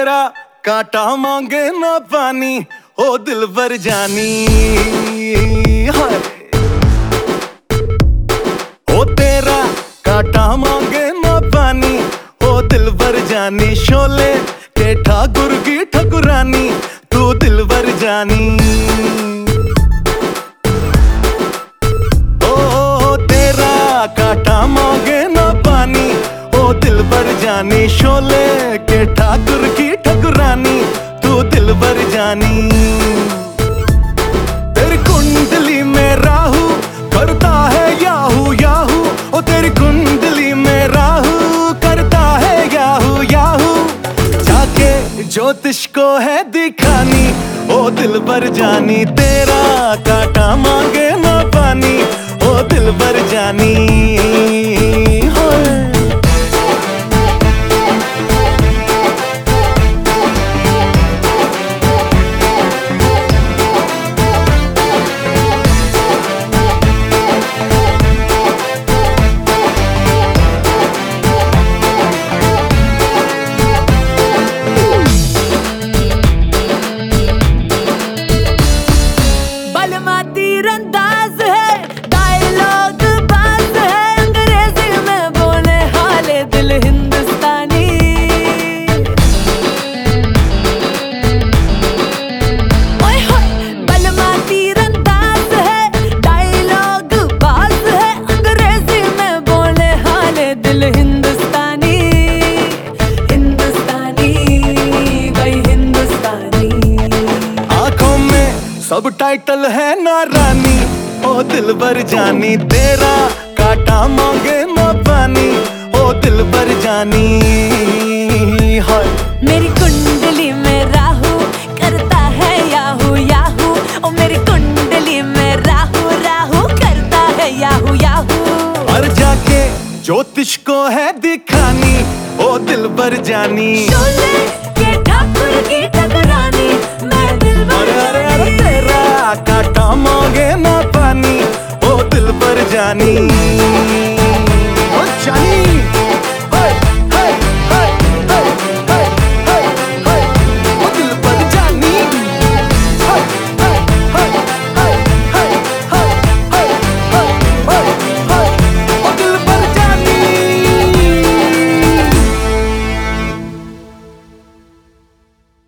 तेरा कांटा मांगे ना पानी, ओ दिल भर जानी। हाय ओ तेरा कांटा मांगे ना पानी, ओ दिल भर जानी। शोले के ठाकुर की ठकुरानी, तू दिल भर जानी। ओ तेरा कांटा मांगे ना पानी, ओ दिल भर जानी। शोले के ठाकुर की ठकुरानी, तू दिल भर जानी। तेरी कुंडली में राहु करता है याहू याहू, ओ तेरी कुंडली में राहु करता है याहू याहू। जाके ज्योतिष को है दिखानी, ओ दिल भर जानी। तेरा कांटा मांगे ना पानी, ओ दिल भर जानी। तीरंदाज है, डायलॉग बाज है, अंग्रेजी में बोले हाले दिल हिंदुस्तानी। ओए होए बलमा तीरंदाज है, डायलॉग बाज है, अंग्रेजी में बोले हाले दिल हिंदुस्तानी। हिंदुस्तानी भाई हिंदुस्तानी। आंखों में सब टाइटल है ना रानी, ओ दिल भर जानी। तेरा कांटा मांगे ना पानी, ओ दिल भर जानी। हाय मेरी कुंडली में राहु करता है याहू याहू, ओ मेरी कुंडली में राहु राहु करता है याहू याहू। और जाके ज्योतिष को है दिखानी, ओ दिल भर जानी। शोले के ठाकुर की ठकुरानी, मैं दिल भर जानी। तेरा कांटा मांगे ना पानी, ओ दिल भर जानी।